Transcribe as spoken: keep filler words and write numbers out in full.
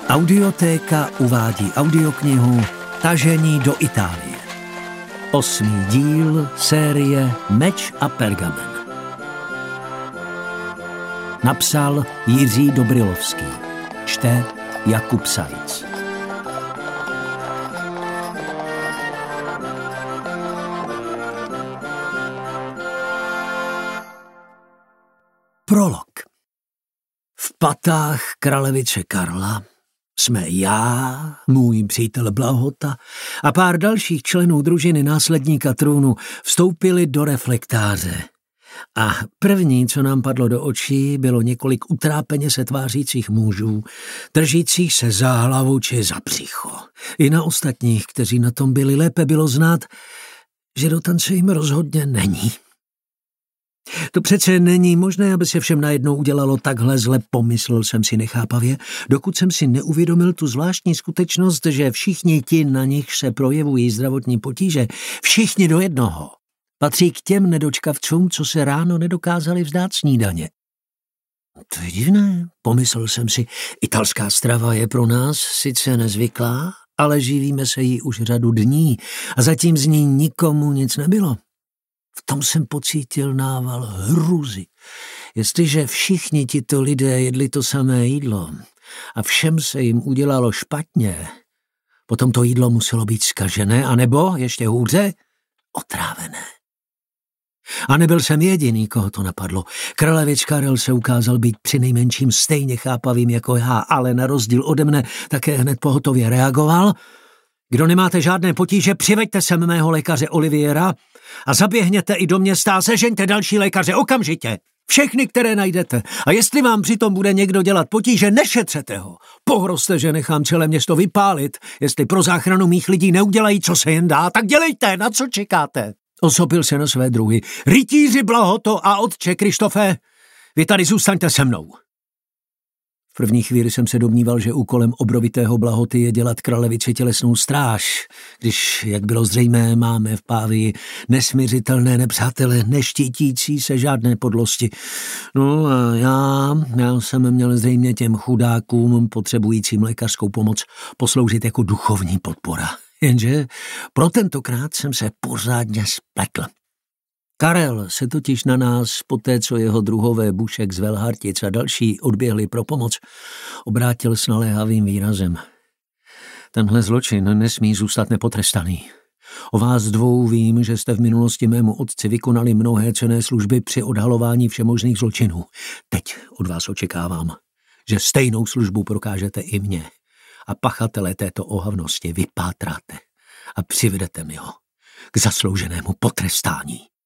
Audiotéka uvádí audioknihu Tažení do Itálie. Osmý díl série Meč a pergamen. Napsal Jiří Dobrilovský. Čte Jakub Sajc. Prolog. V patách kralevice Karla jsme já, můj přítel Blahota a pár dalších členů družiny následníka trůnu vstoupili do reflektáře. A první, co nám padlo do očí, bylo několik utrápeně se tvářících mužů, držících se za hlavu či za břicho. I na ostatních, kteří na tom byli, lépe bylo znát, že do tance jim rozhodně není. To přece není možné, aby se všem najednou udělalo takhle zle, pomyslel jsem si nechápavě, dokud jsem si neuvědomil tu zvláštní skutečnost, že všichni ti, na nich se projevují zdravotní potíže, všichni do jednoho, patří k těm nedočkavcům, co se ráno nedokázali vzdát snídaně. To je divné, pomyslel jsem si, italská strava je pro nás sice nezvyklá, ale živíme se jí už řadu dní a zatím z ní nikomu nic nebylo. V tom jsem pocítil nával hrůzy. Jestliže všichni tito lidé jedli to samé jídlo a všem se jim udělalo špatně, potom to jídlo muselo být zkažené, anebo, ještě hůře, otrávené. A nebyl jsem jediný, koho to napadlo. Kralevič Karel se ukázal být přinejmenším stejně chápavým jako já, ale na rozdíl ode mne také hned pohotově reagoval. Kdo nemáte žádné potíže, přiveďte sem mého lékaře Oliviera a zaběhněte i do města a sežeňte další lékaře okamžitě. Všechny, které najdete. A jestli vám přitom bude někdo dělat potíže, nešetřete ho. Pohrozte, že nechám celé město vypálit. Jestli pro záchranu mých lidí neudělají, co se jen dá, tak dělejte, na co čekáte. Osopil se na své druhy. Rytíři Blahoto a otče Krištofe, vy tady zůstaňte se mnou. V první chvíli jsem se domníval, že úkolem obrovitého Blahoty je dělat kraleviči tělesnou stráž, když, jak bylo zřejmé, máme v Pávii nesmiřitelné nepřátele, neštítící se žádné podlosti. No a já, já jsem měl zřejmě těm chudákům potřebujícím lékařskou pomoc posloužit jako duchovní podpora. Jenže pro tentokrát jsem se pořádně spletl. Karel se totiž na nás, poté co jeho druhové Bušek z Velhartic a další odběhli pro pomoc, obrátil s naléhavým výrazem. Tenhle zločin nesmí zůstat nepotrestaný. O vás dvou vím, že jste v minulosti mému otci vykonali mnohé cenné služby při odhalování všemožných zločinů. Teď od vás očekávám, že stejnou službu prokážete i mně a pachatele této ohavnosti vypátráte a přivedete mi ho k zaslouženému potrestání.